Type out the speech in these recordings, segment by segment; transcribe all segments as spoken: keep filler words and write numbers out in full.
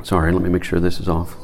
Sorry, let me make sure this is off.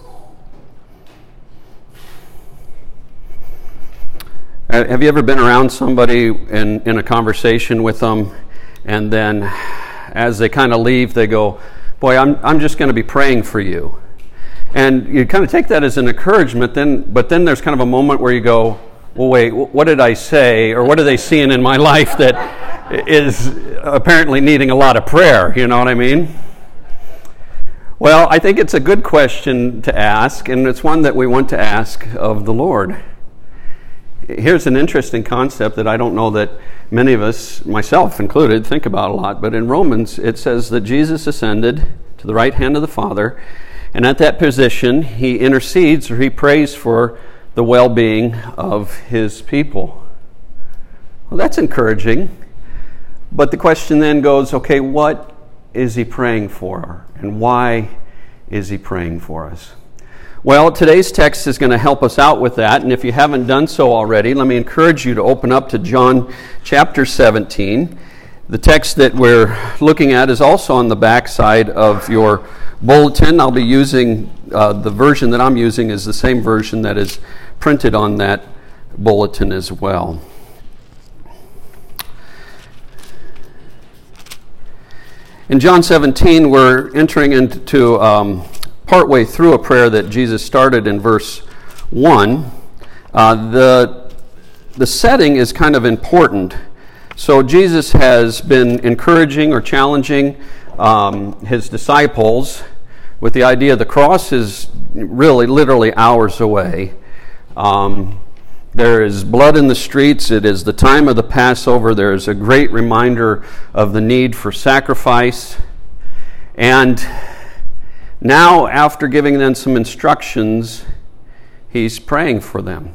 Have you ever been around somebody in, in a conversation with them, and then as they kind of leave, they go, boy, I'm I'm just going to be praying for you. And you kind of take that as an encouragement, then, but then there's kind of a moment where you go, well, wait, what did I say, or what are they seeing in my life that is apparently needing a lot of prayer, you know what I mean? Well, I think it's a good question to ask, and it's one that we want to ask of the Lord. Here's an interesting concept that I don't know that many of us, myself included, think about a lot, but in Romans it says that Jesus ascended to the right hand of the Father, and at that position he intercedes, or he prays for the well-being of his people. Well, that's encouraging, but the question then goes, okay, what is he praying for, and why is he praying for us? Well, today's text is going to help us out with that, and if you haven't done so already, let me encourage you to open up to John chapter seventeen. The text that we're looking at is also on the back side of your bulletin. I'll be using, uh, the version that I'm using is the same version that is printed on that bulletin as well. In John seventeen, we're entering into um, partway through a prayer that Jesus started in verse one. Uh, the, the setting is kind of important. So Jesus has been encouraging or challenging um, his disciples with the idea the cross is really literally hours away. Um, there is blood in the streets. It is the time of the Passover. There is a great reminder of the need for sacrifice. And now, after giving them some instructions, he's praying for them.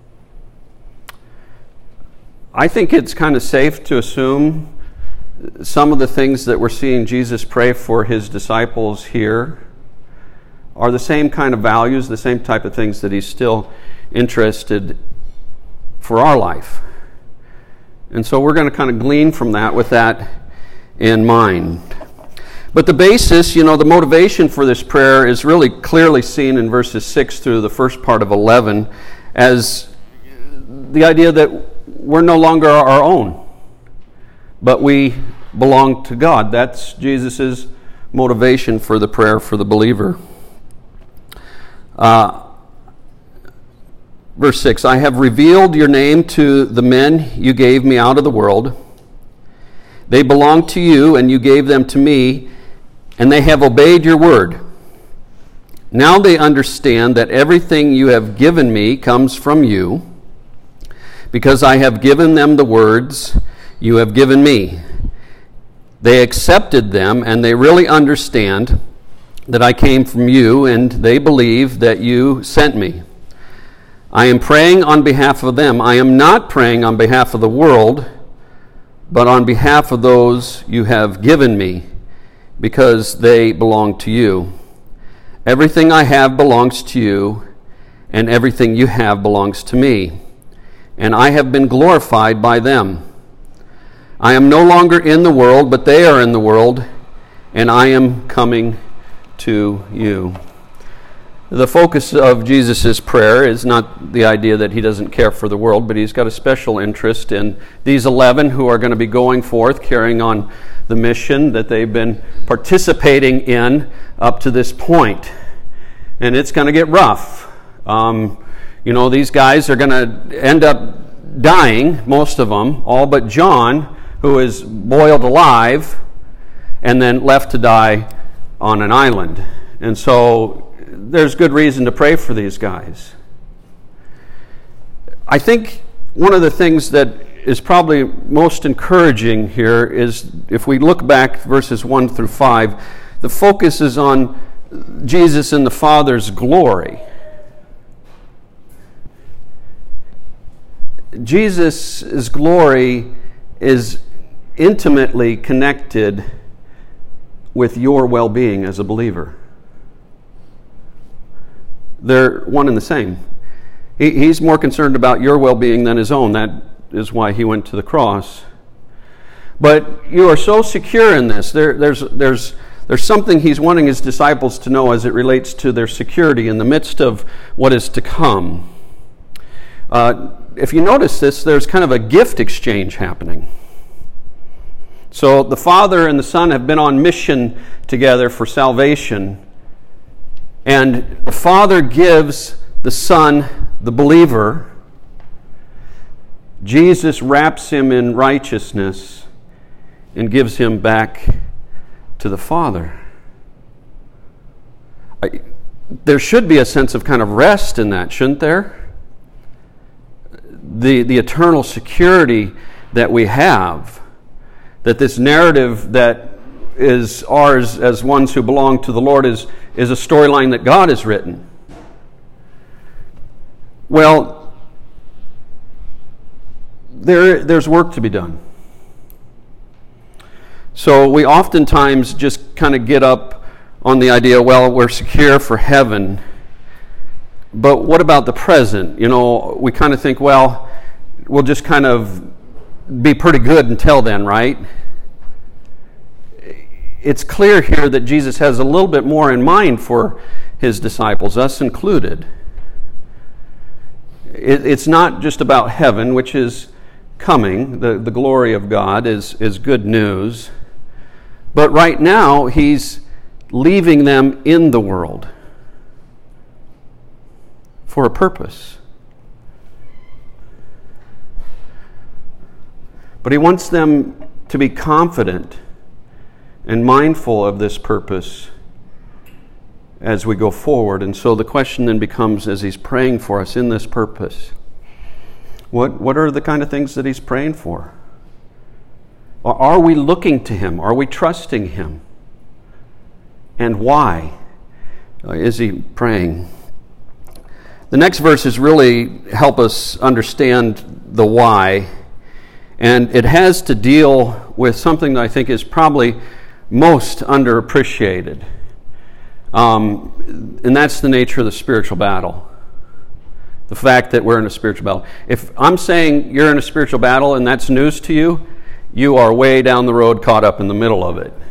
I think it's kind of safe to assume some of the things that we're seeing Jesus pray for his disciples here are the same kind of values, the same type of things that he's still interested for our life. And so we're going to kind of glean from that with that in mind. But the basis, you know, the motivation for this prayer is really clearly seen in verses six through the first part of eleven as the idea that we're no longer our own, but we belong to God. That's Jesus' motivation for the prayer for the believer. Uh, verse six, I have revealed your name to the men you gave me out of the world. They belong to you, and you gave them to me, and they have obeyed your word. Now they understand that everything you have given me comes from you, because I have given them the words you have given me. They accepted them, and they really understand that I came from you, and they believe that you sent me. I am praying on behalf of them. I am not praying on behalf of the world, but on behalf of those you have given me, because they belong to you. Everything I have belongs to you, and everything you have belongs to me, and I have been glorified by them. I am no longer in the world, but they are in the world, and I am coming to you. The focus of Jesus' prayer is not the idea that he doesn't care for the world, but he's got a special interest in these eleven who are going to be going forth, carrying on the mission that they've been participating in up to this point. And it's going to get rough. Um, you know, these guys are going to end up dying, most of them, all but John, who is boiled alive and then left to die on an island. And so there's good reason to pray for these guys. I think one of the things that is probably most encouraging here is if we look back verses one through five, the focus is on Jesus and the Father's glory. Jesus' glory is intimately connected with your well-being as a believer. They're one and the same. He, he's more concerned about your well-being than his own. That is why he went to the cross. But you are so secure in this. There, there's, there's there's something he's wanting his disciples to know as it relates to their security in the midst of what is to come. Uh, if you notice this, there's kind of a gift exchange happening. So the Father and the Son have been on mission together for salvation, and the Father gives the Son, the believer. Jesus wraps him in righteousness and gives him back to the Father. I, there should be a sense of kind of rest in that, shouldn't there? The, the eternal security that we have, that this narrative that is ours as ones who belong to the Lord is, is a storyline that God has written. Well, there, there's work to be done. So we oftentimes just kind of get up on the idea, well, we're secure for heaven. But what about the present? You know, we kind of think, well, we'll just kind of be pretty good until then, right? It's clear here that Jesus has a little bit more in mind for his disciples, us included. It, it's not just about heaven, which is coming. The, the glory of God is, is good news. But right now, he's leaving them in the world for a purpose. But he wants them to be confident and mindful of this purpose as we go forward. And so the question then becomes, as he's praying for us in this purpose, what, what are the kind of things that he's praying for? Are we looking to him? Are we trusting him? And why is he praying? The next verses really help us understand the why. And it has to deal with something that I think is probably most underappreciated. Um, and that's the nature of the spiritual battle. The fact that we're in a spiritual battle. If I'm saying you're in a spiritual battle and that's news to you, you are way down the road caught up in the middle of it.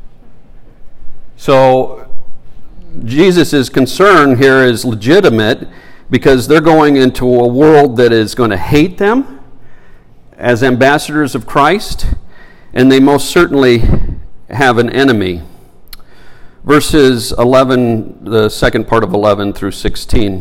So Jesus' concern here is legitimate because they're going into a world that is going to hate them as ambassadors of Christ, and they most certainly have an enemy. Verses eleven, the second part of eleven through sixteen.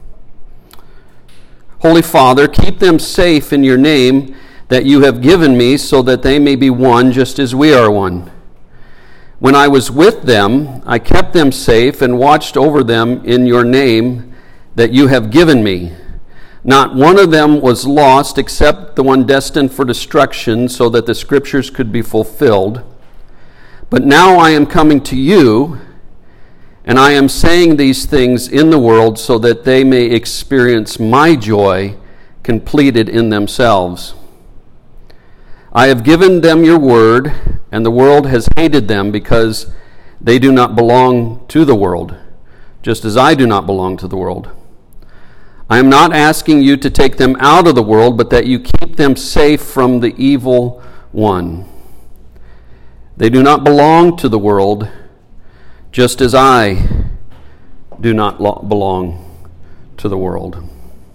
Holy Father, keep them safe in your name that you have given me, so that they may be one just as we are one. When I was with them, I kept them safe and watched over them in your name that you have given me. Not one of them was lost except the one destined for destruction, so that the scriptures could be fulfilled. But now I am coming to you, and I am saying these things in the world so that they may experience my joy completed in themselves. I have given them your word, and the world has hated them because they do not belong to the world, just as I do not belong to the world. I am not asking you to take them out of the world, but that you keep them safe from the evil one. They do not belong to the world, just as I do not belong to the world.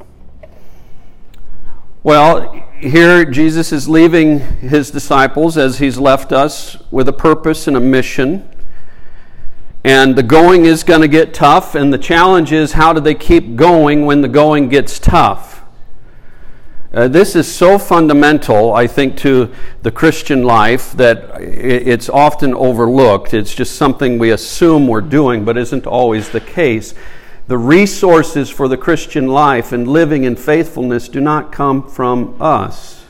Well, here Jesus is leaving his disciples as he's left us with a purpose and a mission. And the going is going to get tough, and the challenge is how do they keep going when the going gets tough? Uh, this is so fundamental, I think, to the Christian life that it's often overlooked. It's just something we assume we're doing, but isn't always the case. The resources for the Christian life and living in faithfulness do not come from us.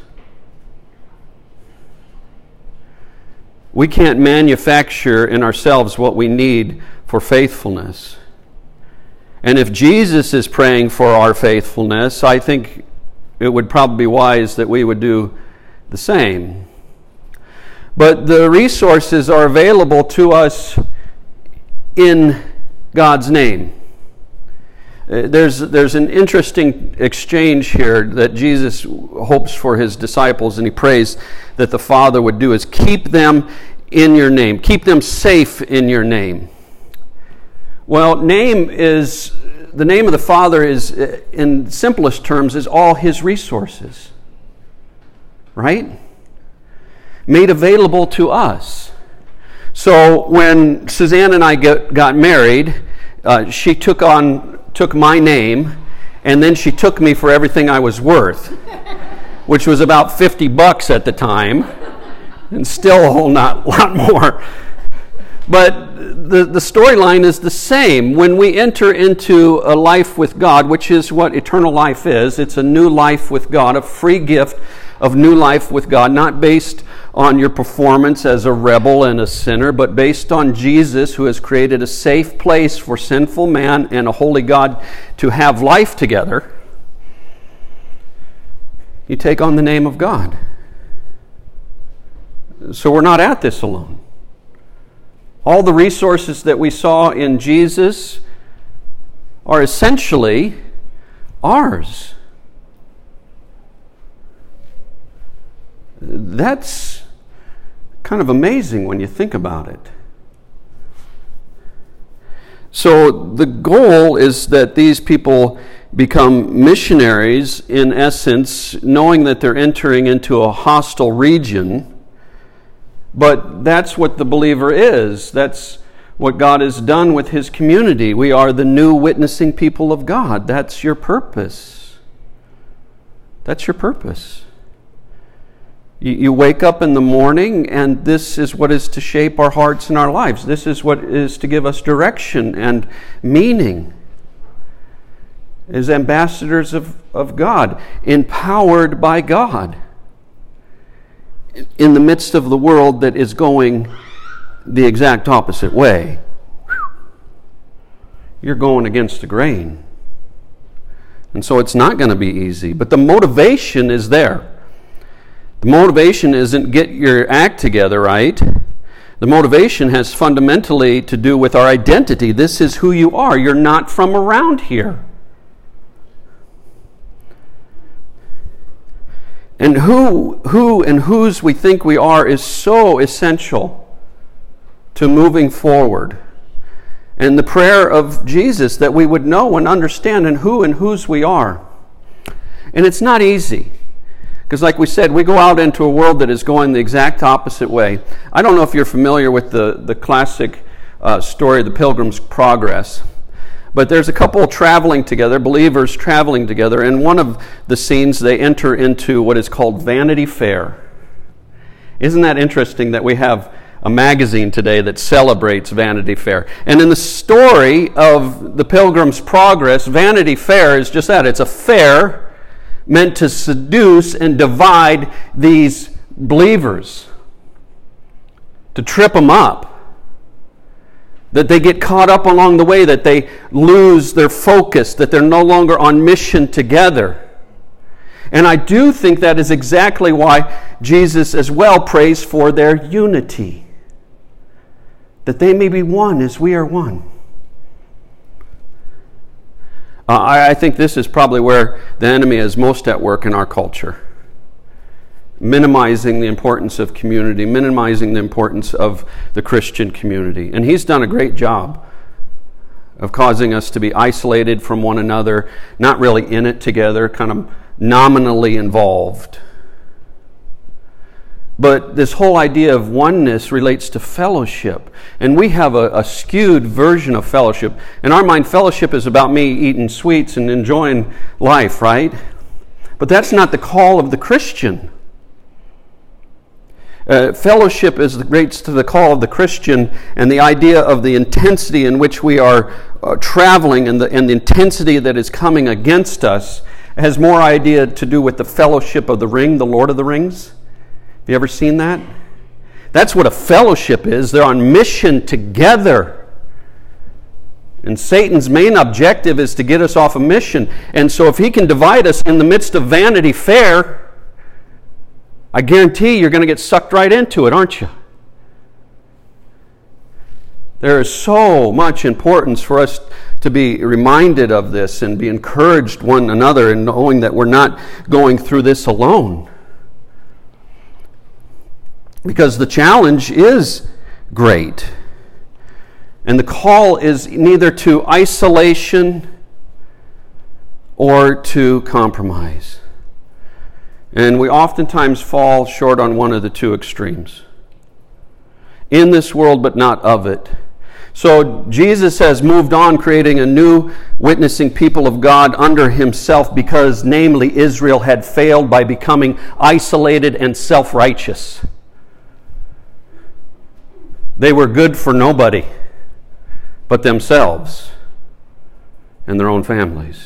We can't manufacture in ourselves what we need for faithfulness. And if Jesus is praying for our faithfulness, I think it would probably be wise that we would do the same. But the resources are available to us in God's name. There's, there's an interesting exchange here that Jesus hopes for his disciples, and he prays that the Father would do, is keep them in your name. Keep them safe in your name. Well, name is, the name of the Father is, in simplest terms, is all His resources. Right? Made available to us. So when Suzanne and I get, got married, uh, she took on took my name, and then she took me for everything I was worth, which was about fifty bucks at the time, and still a whole not, lot more. But the, the storyline is the same. When we enter into a life with God, which is what eternal life is, it's a new life with God, a free gift of new life with God, not based on your performance as a rebel and a sinner, but based on Jesus, who has created a safe place for sinful man and a holy God to have life together. You take on the name of God. So we're not at this alone. All the resources that we saw in Jesus are essentially ours. That's kind of amazing when you think about it. So the goal is that these people become missionaries, in essence, knowing that they're entering into a hostile region. But that's what the believer is. That's what God has done with His community. We are the new witnessing people of God. That's your purpose. That's your purpose. You wake up in the morning, and this is what is to shape our hearts and our lives. This is what is to give us direction and meaning. As ambassadors of, of God, empowered by God, in the midst of the world that is going the exact opposite way. You're going against the grain. And so it's not going to be easy. But the motivation is there. The motivation isn't get your act together, right? The motivation has fundamentally to do with our identity. This is who you are. You're not from around here. And who, who and whose we think we are is so essential to moving forward. And the prayer of Jesus that we would know and understand and who and whose we are. And it's not easy. Because like we said, we go out into a world that is going the exact opposite way. I don't know if you're familiar with the, the classic uh, story of the Pilgrim's Progress. But there's a couple traveling together, believers traveling together, and one of the scenes they enter into what is called Vanity Fair. Isn't that interesting that we have a magazine today that celebrates Vanity Fair? And in the story of the Pilgrim's Progress, Vanity Fair is just that. It's a fair meant to seduce and divide these believers, to trip them up. That they get caught up along the way, that they lose their focus, that they're no longer on mission together. And I do think that is exactly why Jesus as well prays for their unity. That they may be one as we are one. Uh, I, I think this is probably where the enemy is most at work in our culture. Minimizing the importance of community, minimizing the importance of the Christian community. And he's done a great job of causing us to be isolated from one another, not really in it together, kind of nominally involved. But this whole idea of oneness relates to fellowship. And we have a, a skewed version of fellowship. In our mind, fellowship is about me eating sweets and enjoying life, right? But that's not the call of the Christian. Uh, fellowship is relates to the call of the Christian, and the idea of the intensity in which we are uh, traveling and the, and the intensity that is coming against us has more idea to do with the fellowship of the ring, the Lord of the Rings. Have you ever seen that? That's what a fellowship is. They're on mission together. And Satan's main objective is to get us off a mission. And so if he can divide us in the midst of Vanity Fair, I guarantee you're going to get sucked right into it, aren't you? There is so much importance for us to be reminded of this and be encouraged one another in knowing that we're not going through this alone. because the challenge is great. And the call is neither to isolation or to compromise. And we oftentimes fall short on one of the two extremes. In this world, but not of it. So Jesus has moved on, creating a new witnessing people of God under himself, because namely Israel had failed by becoming isolated and self-righteous. They were good for nobody but themselves and their own families.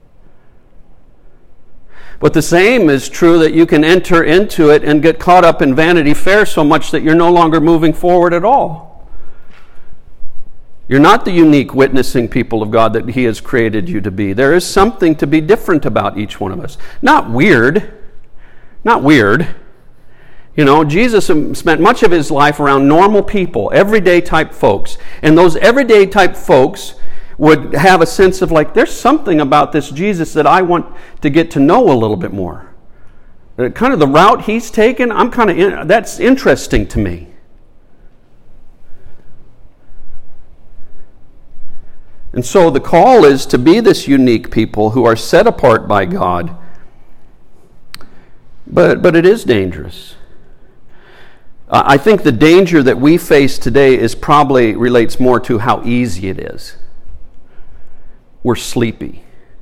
But the same is true that you can enter into it and get caught up in Vanity Fair so much that you're no longer moving forward at all. You're not the unique witnessing people of God that he has created you to be. There is something to be different about each one of us. Not weird. Not weird. You know, Jesus spent much of his life around normal people, everyday type folks. And those everyday type folks would have a sense of like, there's something about this Jesus that I want to get to know a little bit more. Kind of the route he's taken, I'm kind of, in, that's interesting to me. And so the call is to be this unique people who are set apart by God. But, but it is dangerous. Uh, I think the danger that we face today is probably relates more to how easy it is. We're sleepy.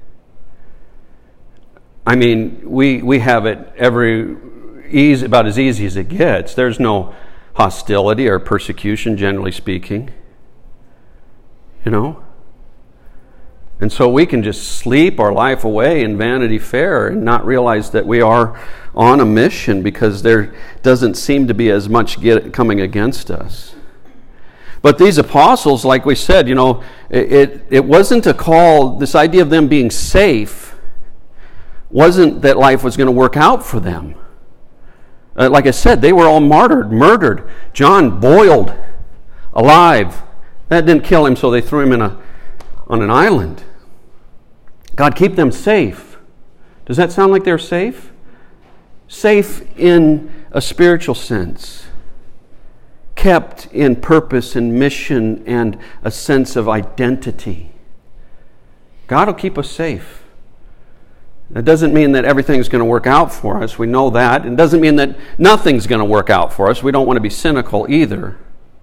I mean, we we have it every easy, about as easy as it gets. There's no hostility or persecution, generally speaking. You know? And so we can just sleep our life away in Vanity Fair and not realize that we are on a mission, because there doesn't seem to be as much get, coming against us. But these apostles, like we said, you know, it, it, it wasn't a call, this idea of them being safe wasn't that life was going to work out for them. Uh, like I said, they were all martyred, murdered. John boiled alive. That didn't kill him, so they threw him in a on an island. God, keep them safe. Does that sound like they're safe? Safe in a spiritual sense. Kept in purpose and mission and a sense of identity. God will keep us safe. That doesn't mean that everything's going to work out for us. We know that. It doesn't mean that nothing's going to work out for us. We don't want to be cynical either.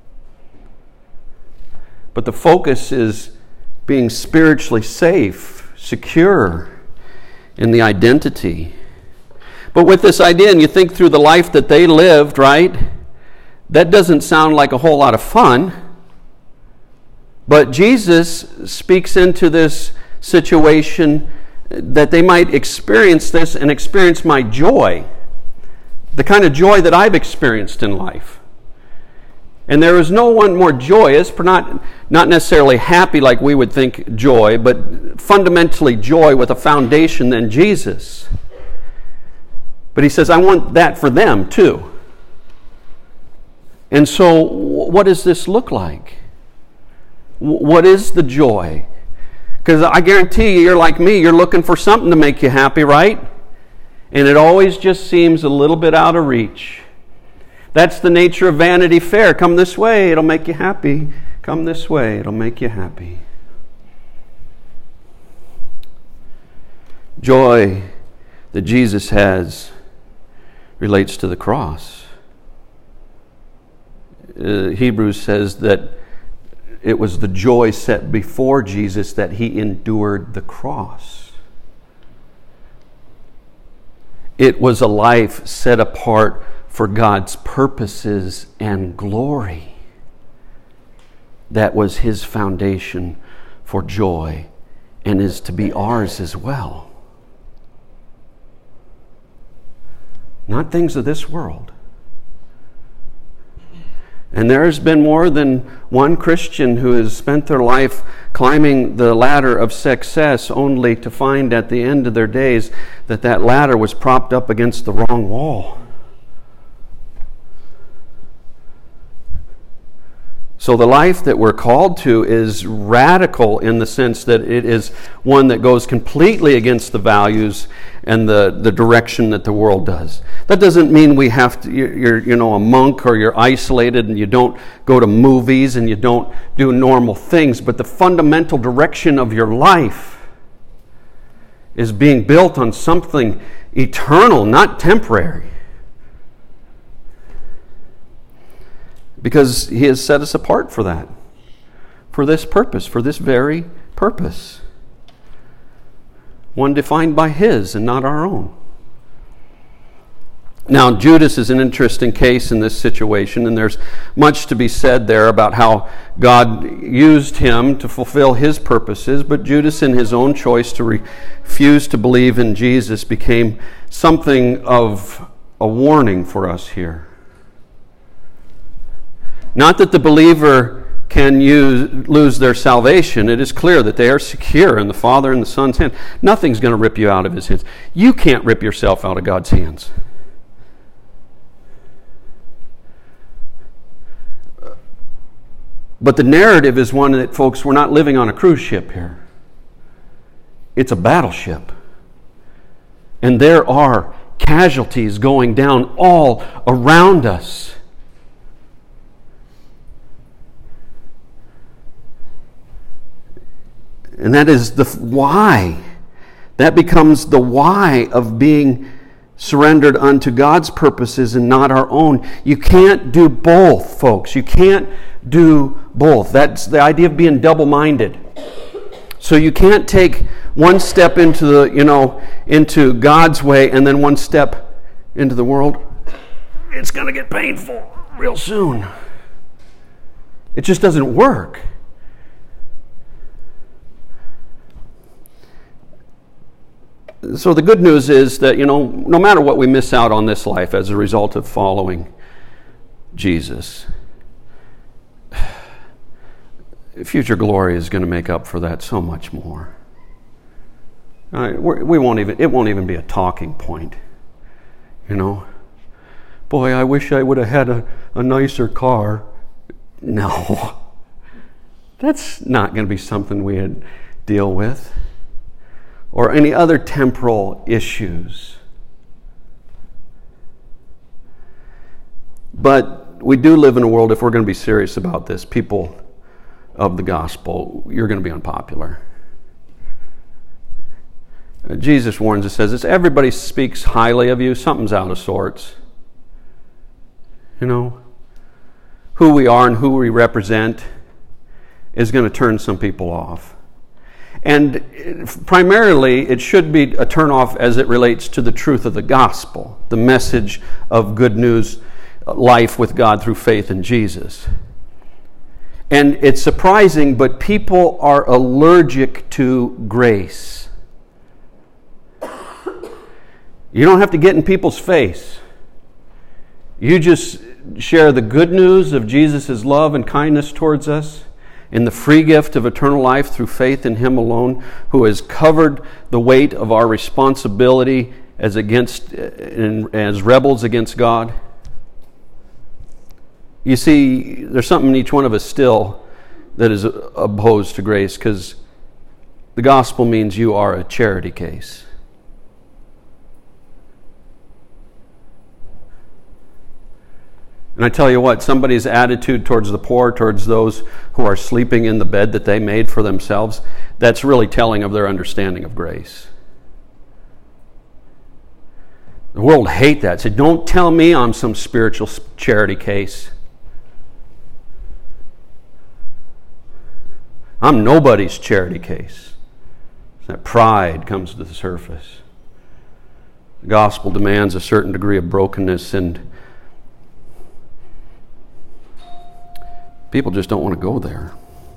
But the focus is being spiritually safe, secure in the identity. But with this idea, and you think through the life that they lived, right? That doesn't sound like a whole lot of fun. But Jesus speaks into this situation that they might experience this and experience my joy. The kind of joy that I've experienced in life. And there is no one more joyous, not, not necessarily happy like we would think joy, but fundamentally joy with a foundation than Jesus. But he says, I want that for them too. And so what does this look like? What is the joy? Because I guarantee you, you're like me, you're looking for something to make you happy, right? And it always just seems a little bit out of reach. That's the nature of Vanity Fair. Come this way, it'll make you happy. Come this way, it'll make you happy. Joy that Jesus has relates to the cross. Uh, Hebrews says that it was the joy set before Jesus that he endured the cross. It was a life set apart for God's purposes and glory. That was his foundation for joy and is to be ours as well. Not things of this world. And there has been more than one Christian who has spent their life climbing the ladder of success only to find at the end of their days that that ladder was propped up against the wrong wall. So the life that we're called to is radical in the sense that it is one that goes completely against the values and the, the direction that the world does. That doesn't mean we have to, you're, you know, a monk or you're isolated and you don't go to movies and you don't do normal things, but the fundamental direction of your life is being built on something eternal, not temporary. Because He has set us apart for that, for this purpose, for this very purpose. One defined by His and not our own. Now, Judas is an interesting case in this situation, and there's much to be said there about how God used him to fulfill His purposes, but Judas, in his own choice to refuse to believe in Jesus, became something of a warning for us here. Not that the believer can use, lose their salvation. It is clear that they are secure in the Father and the Son's hand. Nothing's going to rip you out of His hands. You can't rip yourself out of God's hands. But the narrative is one that, folks, we're not living on a cruise ship here. It's a battleship. And there are casualties going down all around us. And that is the why. That becomes the why of being surrendered unto God's purposes and not our own. You can't do both, folks. You can't do both. That's the idea of being double-minded. So you can't take one step into the, you know, into God's way and then one step into the world. It's going to get painful real soon. It just doesn't work. So the good news is that, you know, no matter what we miss out on this life as a result of following Jesus, future glory is going to make up for that so much more. All right, we're, we won't even, it won't even be a talking point, you know. Boy, I wish I would have had a, a nicer car. No, that's not going to be something we had deal with. Or any other temporal issues. But we do live in a world, if we're going to be serious about this, people of the gospel, you're going to be unpopular. Uh, Jesus warns us, says, if everybody speaks highly of you, something's out of sorts. You know, who we are and who we represent is going to turn some people off. And primarily, it should be a turnoff as it relates to the truth of the gospel, the message of good news, life with God through faith in Jesus. And it's surprising, but people are allergic to grace. You don't have to get in people's face. You just share the good news of Jesus' love and kindness towards us, in the free gift of eternal life through faith in Him alone, who has covered the weight of our responsibility as against as rebels against God. You see, there's something in each one of us still that is opposed to grace, because the gospel means you are a charity case. And I tell you what, somebody's attitude towards the poor, towards those who are sleeping in the bed that they made for themselves, that's really telling of their understanding of grace. The world hate that. Say, don't tell me I'm some spiritual charity case. I'm nobody's charity case. That pride comes to the surface. The gospel demands a certain degree of brokenness, and people just don't want to go there.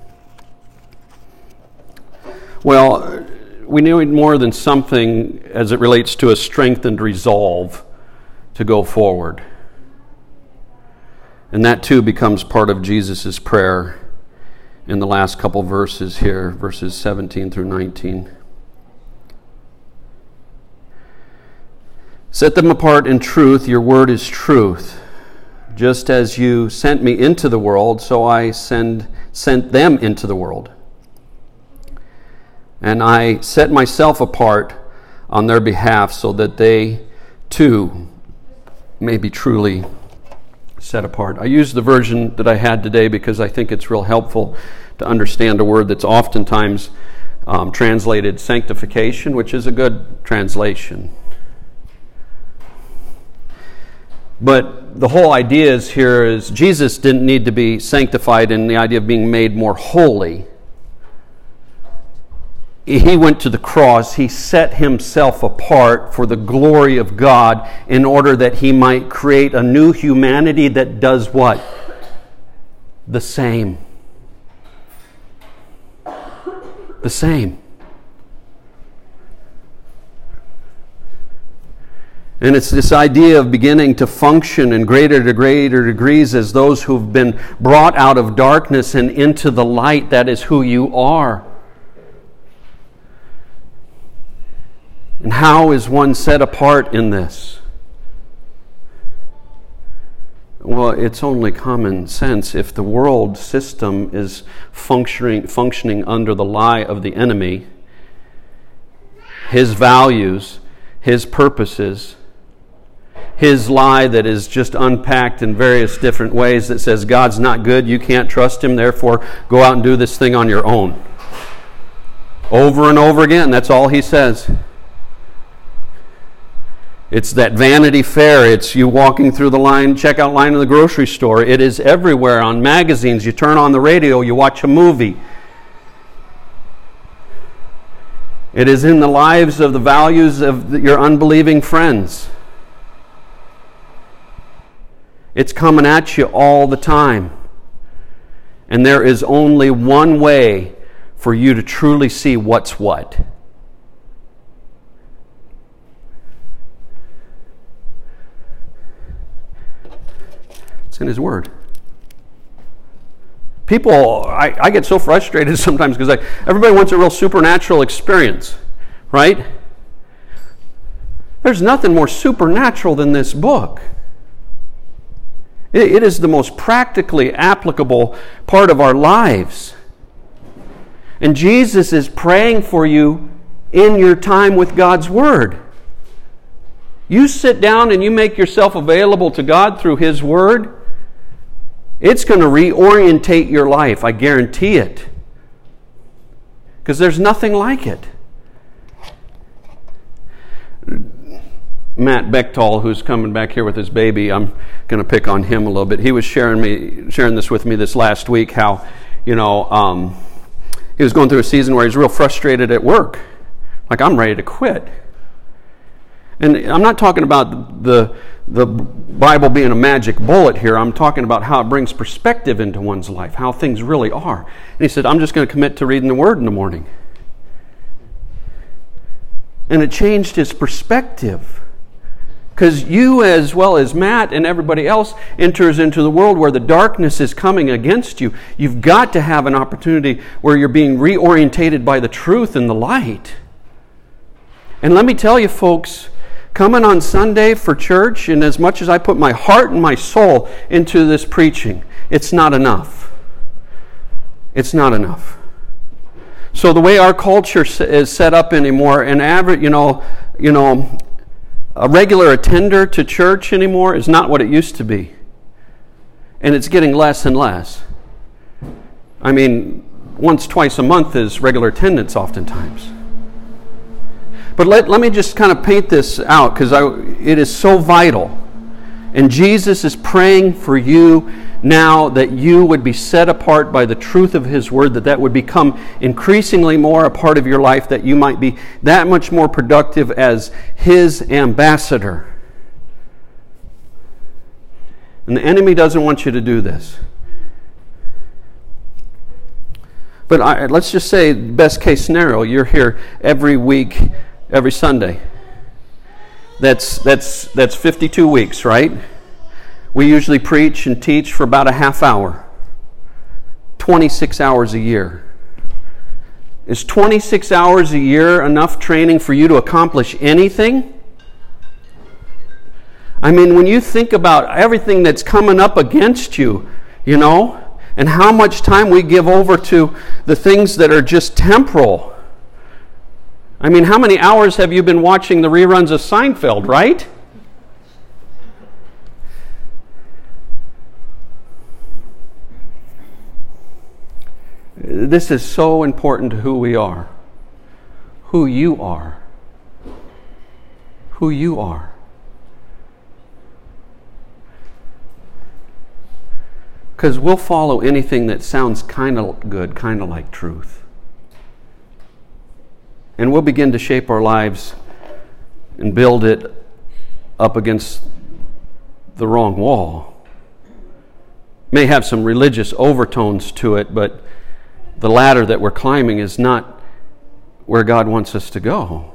Well, we need more than something as it relates to a strengthened resolve to go forward. And that too becomes part of Jesus' prayer in the last couple verses here, verses seventeen through nineteen. Set them apart in truth, your word is truth. Just as you sent me into the world, so I send sent them into the world. And I set myself apart on their behalf so that they too may be truly set apart. I use the version that I had today because I think it's real helpful to understand a word that's oftentimes um, translated sanctification, which is a good translation. But the whole idea is here is Jesus didn't need to be sanctified in the idea of being made more holy. He went to the cross. He set himself apart for the glory of God in order that he might create a new humanity that does what? The same. The same. And it's this idea of beginning to function in greater to greater degrees as those who've been brought out of darkness and into the light. That is who you are. And how is one set apart in this? Well, it's only common sense. If the world system is functioning, functioning under the lie of the enemy, his values, his purposes, his lie that is just unpacked in various different ways that says God's not good, you can't trust him, therefore go out and do this thing on your own. Over and over again, that's all he says. It's that Vanity Fair. It's you walking through the line, checkout line in the grocery store. It is everywhere on magazines. You turn on the radio, you watch a movie. It is in the lives of the values of your unbelieving friends. It's coming at you all the time. And there is only one way for you to truly see what's what. It's in His Word. People, I, I get so frustrated sometimes because I, everybody wants a real supernatural experience, right? There's nothing more supernatural than this book. It, it is the most practically applicable part of our lives. And Jesus is praying for you in your time with God's Word. You sit down and you make yourself available to God through His Word, it's going to reorientate your life, I guarantee it. Because there's nothing like it. Matt Bechtel, who's coming back here with his baby, I'm going to pick on him a little bit. He was sharing me, sharing this with me this last week, how, you know, um, he was going through a season where he's real frustrated at work. Like, I'm ready to quit. And I'm not talking about the the Bible being a magic bullet here. I'm talking about how it brings perspective into one's life, how things really are. And he said, I'm just going to commit to reading the Word in the morning. And it changed his perspective. Because you, as well as Matt and everybody else, enters into the world where the darkness is coming against you. You've got to have an opportunity where you're being reorientated by the truth and the light. And let me tell you, folks, coming on Sunday for church, and as much as I put my heart and my soul into this preaching, it's not enough. It's not enough. So the way our culture is set up anymore, an average, you know, you know, a regular attender to church anymore is not what it used to be. And it's getting less and less. I mean, once, twice a month is regular attendance oftentimes. But let, let me just kind of paint this out because it is so vital. And Jesus is praying for you now that you would be set apart by the truth of His Word, that that would become increasingly more a part of your life, that you might be that much more productive as His ambassador. And the enemy doesn't want you to do this. But I, let's just say, best case scenario, you're here every week, every Sunday. That's that's that's fifty-two weeks, right? We usually preach and teach for about a half hour. twenty-six hours a year. Is twenty-six hours a year enough training for you to accomplish anything? I mean, when you think about everything that's coming up against you, you know, and how much time we give over to the things that are just temporal. I mean, how many hours have you been watching the reruns of Seinfeld, right? This is so important to who we are, who you are, who you are. Because we'll follow anything that sounds kind of good, kind of like truth. And we'll begin to shape our lives and build it up against the wrong wall. May have some religious overtones to it, but the ladder that we're climbing is not where God wants us to go.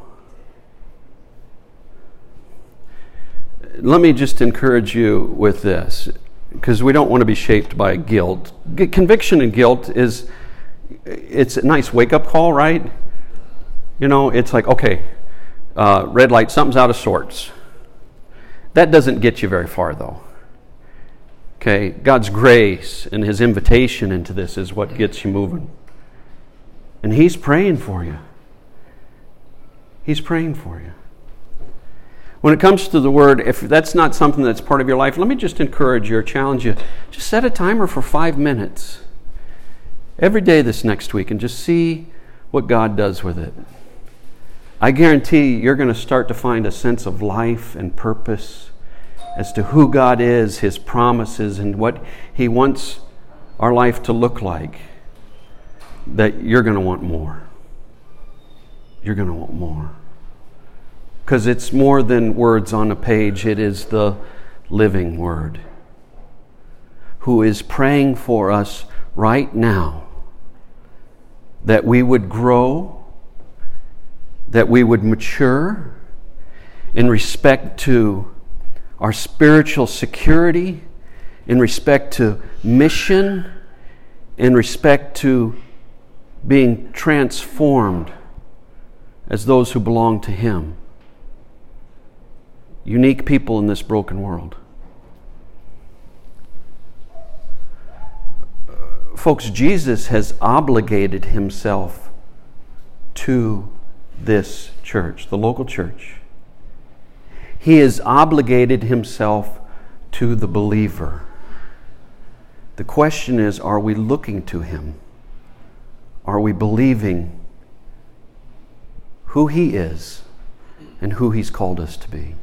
Let me just encourage you with this, because we don't want to be shaped by guilt. Conviction and guilt is, it's a nice wake-up call, right? You know, it's like, okay, uh, red light, something's out of sorts. That doesn't get you very far, though. Okay, God's grace and His invitation into this is what gets you moving. And He's praying for you. He's praying for you. When it comes to the Word, if that's not something that's part of your life, let me just encourage you or challenge you. Just set a timer for five minutes every day this next week and just see what God does with it. I guarantee you're going to start to find a sense of life and purpose as to who God is, His promises, and what He wants our life to look like, that you're going to want more. You're going to want more. Because it's more than words on a page. It is the living Word, who is praying for us right now that we would grow, that we would mature in respect to our spiritual security, in respect to mission, in respect to being transformed as those who belong to Him. Unique people in this broken world. Folks, Jesus has obligated Himself to this church, the local church. He has obligated Himself to the believer. The question is, are we looking to Him? Are we believing who He is and who He's called us to be?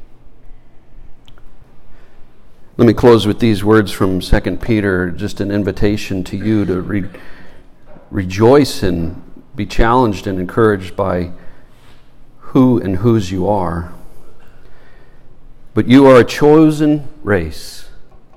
Let me close with these words from Second Peter, just an invitation to you to re- rejoice and be challenged and encouraged by who and whose you are. But you are a chosen race,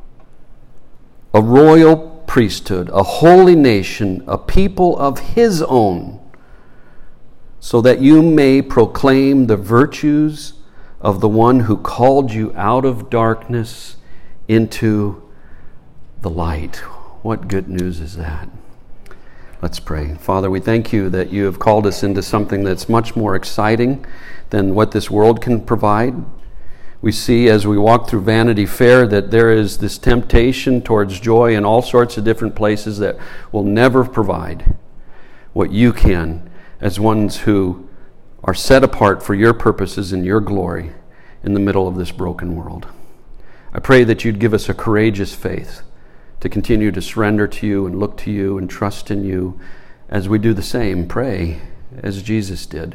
a royal priesthood, a holy nation, a people of His own, so that you may proclaim the virtues of the one who called you out of darkness into the light. What good news is that? Let's pray. Father, we thank You that You have called us into something that's much more exciting than what this world can provide. We see as we walk through Vanity Fair that there is this temptation towards joy in all sorts of different places that will never provide what You can as ones who are set apart for Your purposes and Your glory in the middle of this broken world. I pray that You'd give us a courageous faith to continue to surrender to You and look to You and trust in You as we do the same. Pray as Jesus did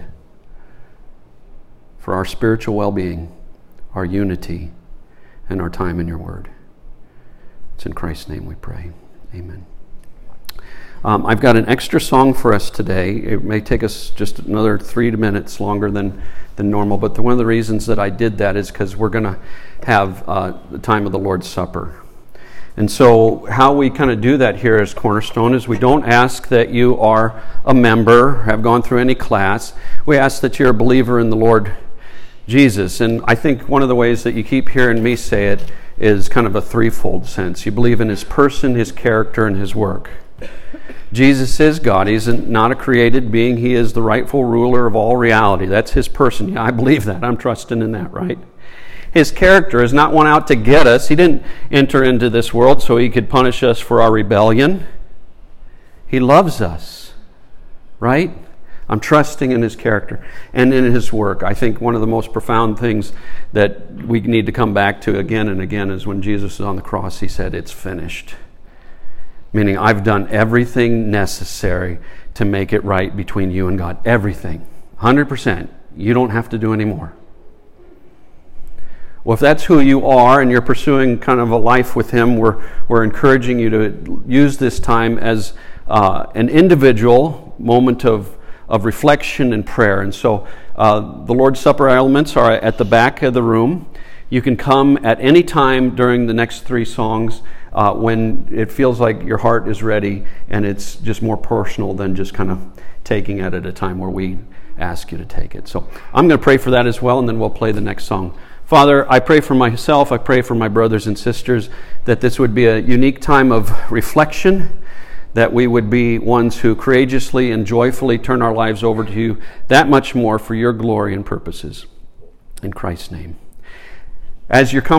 for our spiritual well-being, our unity, and our time in Your Word. It's in Christ's name we pray. Amen. Um, I've got an extra song for us today. It may take us just another three minutes longer than, than normal, but the, one of the reasons that I did that is because we're going to have uh, the time of the Lord's Supper. And so how we kind of do that here as Cornerstone is we don't ask that you are a member, have gone through any class. We ask that you're a believer in the Lord Jesus. And I think one of the ways that you keep hearing me say it is kind of a threefold sense. You believe in His person, His character, and His work. Jesus is God. He's not a created being. He is the rightful ruler of all reality. That's His person. Yeah, I believe that. I'm trusting in that, right? his character is not one out to get us. He didn't enter into this world so he could punish us for our rebellion. He loves us, right? I'm trusting in his character and in his work. I think one of the most profound things that we need to come back to again and again is when Jesus was on the cross, he said, "It's finished." Meaning, I've done everything necessary to make it right between you and God. Everything. one hundred percent. You don't have to do any more. Well, if that's who you are and you're pursuing kind of a life with him, we're, we're encouraging you to use this time as uh, an individual moment of, of reflection and prayer. And so uh, the Lord's Supper elements are at the back of the room. You can come at any time during the next three songs uh, when it feels like your heart is ready and it's just more personal than just kind of taking it at a time where we ask you to take it. So I'm going to pray for that as well, and then we'll play the next song. Father, I pray for myself, I pray for my brothers and sisters, that this would be a unique time of reflection, that we would be ones who courageously and joyfully turn our lives over to you that much more for your glory and purposes. In Christ's name. As you're coming